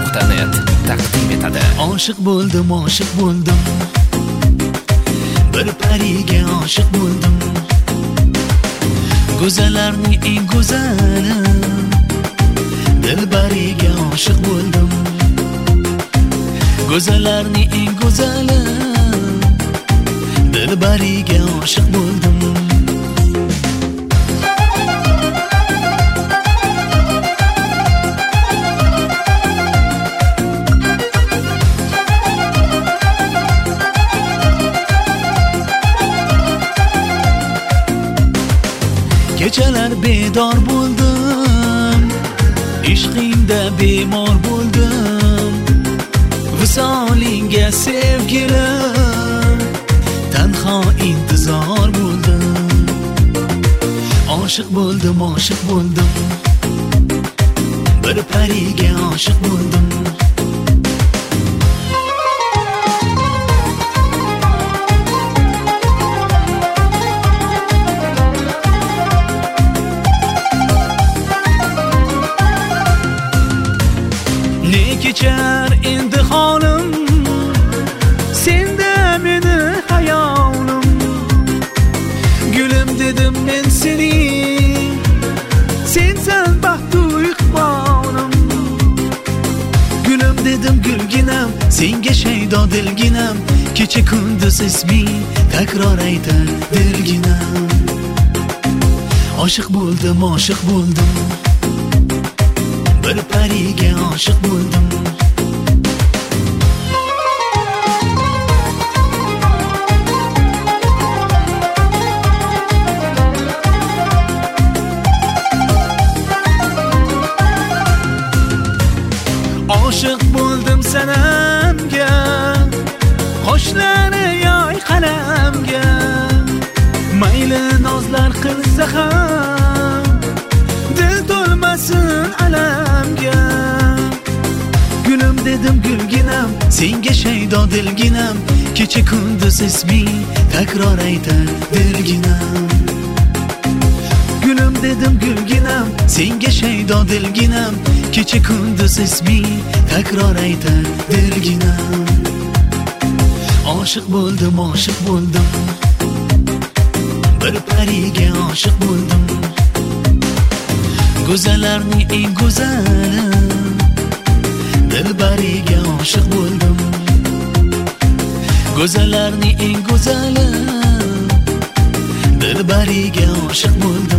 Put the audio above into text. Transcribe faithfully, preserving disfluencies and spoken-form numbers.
nuqta net taqdim etadi. Oshiq bo'ldim, oshiq bo'ldim, bir pariga oshiq bo'ldim, go'zallarning eng go'zali, dilbariga oshiq bo'ldim, go'zallarning eng go'zali, dilbariga oshiq bo'ldim. Kechalar bedor bo'ldim, ishqingda bemor bo'ldim, visolingga sevgilim, tanho intizor bo'ldim. Oshiq bo'ldim, oshiq bo'ldim, bir pariga oshiq bo'ldim. Ne kechar endi holim, senda meni hayolim, gulim dedim men sening, sensan baxtu iqbolim, gulim dedim gulginam, senga shaydo dilginam, kecha kunduz isming takror aytar dilginam. Oshiq bo'ldim, oshiq bo'ldim, bir pariga oshiq bo'ldim. Oshiq bo'ldim sanamga, qoshlari yoy qalamga, mayli nozlar qilsa ham dil to'lmasin alamga. Gulim dedim gulginam, senga shaydo dilginam, kecha kunduz isming takror aytar dilginam. Gulim dedim gulginam, senga shaydo dilginam, kecha kunduz isming takror aytar dilginam. Oshiq bo'ldim, oshiq bo'ldim, bir pariga oshiq bo'ldim, go'zallarning eng go'zali, dilbariga oshiq bo'ldim, go'zallarning eng go'zali, dilbariga oshiq bo'ldim.